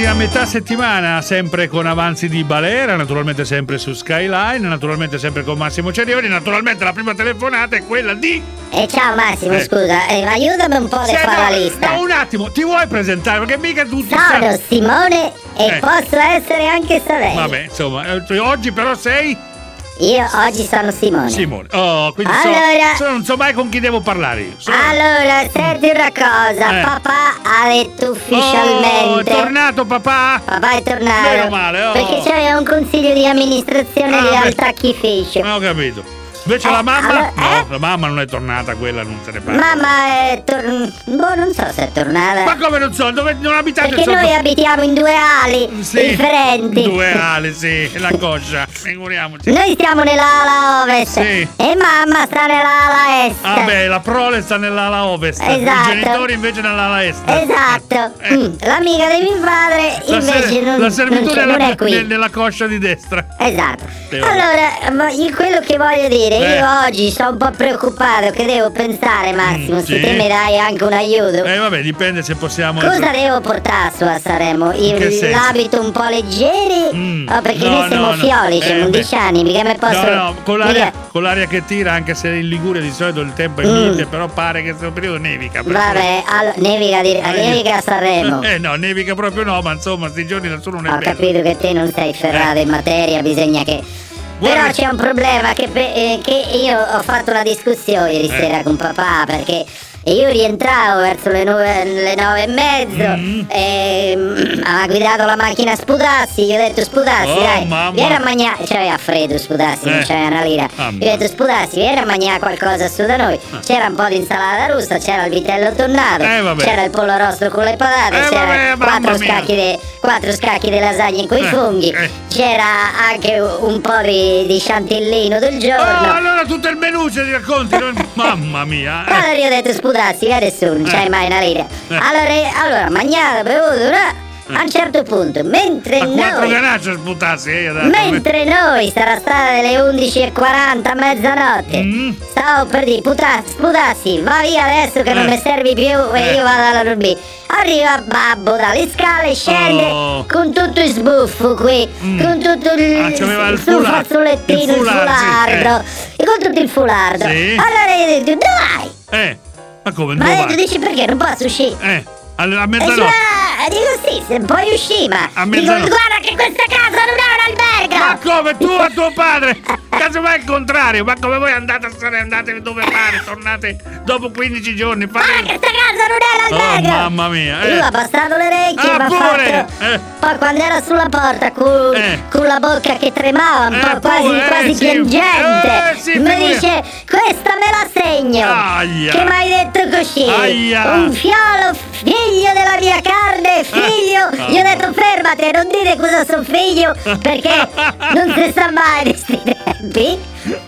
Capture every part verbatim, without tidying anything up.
tornati a metà settimana, sempre con Avanzi di Balera, naturalmente sempre su Skyline, naturalmente sempre con Massimo Cerioni, naturalmente la prima telefonata è quella di... Eh, ciao Massimo, Eh. scusa, eh, aiutami un po' a Sì, fare no, la lista. no, un attimo, ti vuoi presentare? Perché mica tutti Sono sanno. Simone e Eh. posso essere anche Savelli. Vabbè, insomma, eh, oggi però sei Io oggi sono Simone. Simone. Oh, quindi Allora- so, so- non so mai con chi devo parlare io. So- Allora, senti una cosa, Eh. papà ha detto Oh, è ufficialmente. tornato papà? Papà è tornato. Meno male, oh. Perché c'è un consiglio di amministrazione Ah, di beh. Altacchificio. Non ho capito. Invece Eh, la mamma? allora- No, eh? la mamma non è tornata, quella non se ne parla. Mamma è tornata. Boh, non so se è tornata. Ma come non so, dove non abitate Perché sopra? noi abitiamo in due ali Sì, differenti. Due ali, sì, la coscia, figuriamoci. Noi stiamo nell'ala ovest Sì. e mamma sta nell'ala est. Ah beh, la prole sta nell'ala ovest, Esatto. i genitori invece nell'ala est. Esatto. Eh. Mm, L'amica di mio padre La, invece ser- non, la servitù non, c'è- nella, non è qui. ne- nella coscia di destra. Esatto. Sì, vabbè. Allora, ma io quello che voglio dire, Eh. io oggi sono un po' preoccupato, che devo pensare, Massimo, Mm, se sì. te mi dai anche un aiuto. Eh vabbè, dipende se possiamo. Cosa devo portare su a Sanremo? Io- che senso? L'abito un po' leggeri? Mm, Oh, perché no, noi siamo no, no. fioli, Eh, siamo undici beh. anni, mica mi posso... No, no, con l'aria, mica- con l'aria che tira, anche se in Liguria di solito il tempo è Mm. mite, però pare che in questo periodo nevica. per Vabbè, allora, nevica, di... cui- nevica a Sanremo. Eh no, nevica proprio no, ma insomma, sti giorni da solo non è Ho bello. capito che te non sei ferrato in materia, bisogna che... Guarda- Però c'è un problema che, pe- eh, che io ho fatto una discussione ieri Eh. sera con papà perché io rientravo verso le nove, le nove e mezzo Mm. e mm, ha guidato la macchina Sputassi, gli ho detto Sputassi Oh, dai, mamma. vieni a mangiare, c'aveva freddo Sputassi, non Eh. c'aveva una lira, Mamma. gli ho detto Sputassi vieni a mangiare qualcosa su da noi, c'era un po' di insalata russa, c'era il vitello tonnato, Eh, vabbè. c'era il pollo rosso con le patate, Eh, c'era vabbè, mamma quattro mia. scacchi di quattro scacchi di lasagna con i Eh, funghi, eh. c'era anche un po' di, di chantilly del Oh, giorno. allora tutto il menù ci racconti, no? Mamma mia. eh. Allora io ho detto Sputassi, vieni su, non c'hai Eh. mai una lira. Eh. Allora, allora mangiato, bevuto, no? A un certo punto, mentre A quattro noi, ganacce sputassi, eh, dai. mentre noi, sarà state le undici e quaranta, mezzanotte, Mm. stavo per dire, Putassi, Sputassi, va via adesso che non Eh. mi servi più e Eh. io vado alla dormire. Arriva babbo dalle scale, scende Oh. con tutto il sbuffo qui, Mm. con tutto il, Ah, c'aveva il sul foulard, fazzolettino, il il foulard, sì, fulardo, e con tutto il fulardo. Sì. Allora io ho detto, dai! Eh, ma come? Ma Dove ho detto, vai? dici perché non posso uscire? Eh, alla- a E mezzanotte. cioè, dico sì, se puoi uscire, ma A dico, mezzanotte. guarda che questa casa non è un albergo! Ma come tu a tuo padre? Casomai il contrario, ma come voi andate a stare, andate dove pare, tornate dopo quindici giorni, Guarda che fate... questa casa non è un Oh, albergo! mamma mia, eh. Lui ha passato le orecchie, Ah, mi ha pure, fatto... eh. Poi quando era sulla porta, con, Eh. con la bocca che tremava, un Eh, po' quasi, pure, eh, quasi sì. piangente, Eh, sì, mi figura- dice, questa me la segno! Aia. Che mi hai detto così? Aia. Un fiolo, figlio della mia carne, figlio! Eh. Io ho detto, fermati, non dire cosa sono figlio, perché non si sa mai di sti tempi.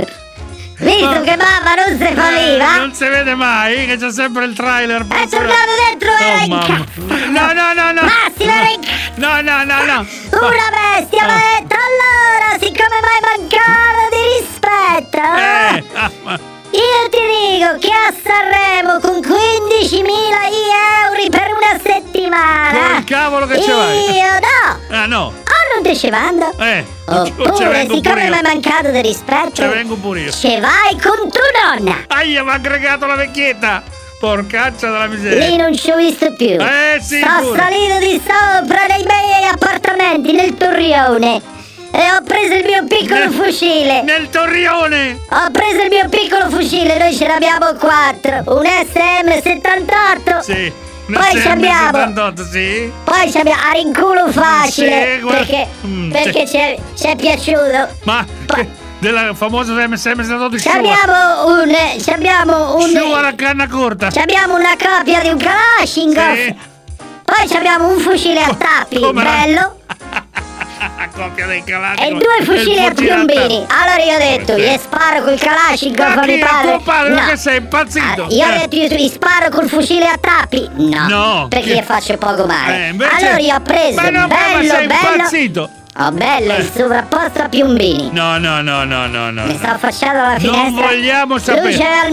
Visto che mamma non si fa Eh, viva, non si vede mai, che c'è sempre il trailer. è tornato dentro e era Oh, in mamma. cazzo. No, no, no, no. Massimo era in cazzo. No, no, no, no. Una bestia, mi ha Ah. detto, allora, siccome mi hai mancato di rispetto, Eh, eh, ah, ma- io ti dico che a Sanremo con quindicimila euro per una settimana, Col cavolo che ce vai. io no, Ah, no. o non te ce vando, Eh, non ci oppure vengo pure siccome io. mi hai mancato di rispetto, Ci vengo pure io. ce vai con tua nonna. Aia, mi ha aggregato la vecchietta. Porcaccia della miseria. Lì non ci ho visto più. Eh, sì, Sono pure. salito di sopra nei miei appartamenti nel torrione e ho preso il mio piccolo Nel- fucile. Nel torrione. Ho preso il mio piccolo fucile, noi ce l'abbiamo quattro. Un S M settantotto. Sì. Poi ci abbiamo. settantotto, sì. Poi ci abbiamo a rinculo facile. Sì, guarda- perché Mm, perché ci è, ci è piaciuto. Ma Pa- che- della famosa M S M settantotto Ci Sciua. abbiamo un. Ci abbiamo un. Sciua la canna corta. Ci abbiamo una copia di un Kalashnikov. Sì. Poi ci abbiamo un fucile a tappi, Come la- bello. A coppia dei calati. E due fucili a piombini. Allora io ho detto, gli sparo col Kalashnikov Ma a chi mio è padre. tuo padre? No. Ma che sei impazzito? Ah, io ho Eh. detto, io gli sparo col fucile a tappi. No. No. Perché Che- gli faccio poco male. Eh, invece- Allora io ho preso, Ma no, ma bello, sei bello. impazzito. Oh, bello, il Eh. sovrapposto a piombini. No, no, no, no, no, no. Mi sto affacciando alla finestra. Non vogliamo sapere. Luce al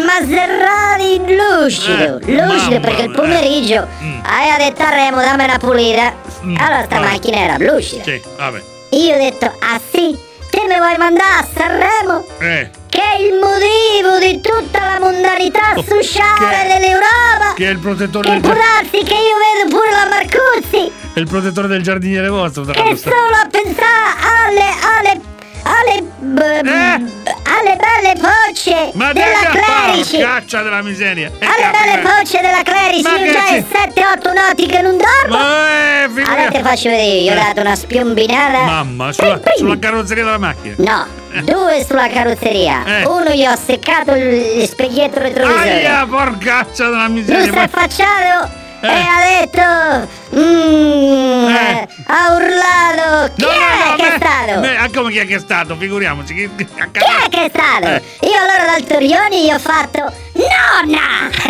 Maserati lucido. Eh, lucido mamma perché il mia. pomeriggio Mm. hai detto a Remo dammi una pulita. Mm, Allora sta vabbè. macchina era lucida. Sì, vabbè. Io ho detto, ah sì, te mi vuoi mandare a Sanremo? Eh, Che è il motivo di tutta la mondanità Oh, sociale che- dell'Europa. che è il protettore Che del può giardiniere. darsi che io vedo pure la Marcuzzi. È il protettore del giardiniere vostro, tra Che l'altro. solo a pensare alle, alle, alle, b- Eh? b- alle belle focce Ma della dai, Clerici. caccia della miseria. E Alle belle capita. focce della Clerici. Ma Io che già ci- è sette otto notti che non dormo. Ma eh, figura- Allora te faccio vedere, io ho dato una spiombinata. Mamma, sulla, Prim, prim. sulla carrozzeria della macchina. No, due sulla carrozzeria. Eh. Uno gli ho seccato il specchietto retrovisore. Aia, porcaccia della Lui miseria. si è ma- affacciato Eh. e ha detto mm, Eh. eh, ha urlato. Chi No, è no, no, che è me- stato? me- ah, come chi è che è stato? Figuriamoci. Chi, Chi è che è stato? Eh. Io allora dal Torioni gli ho fatto nonna!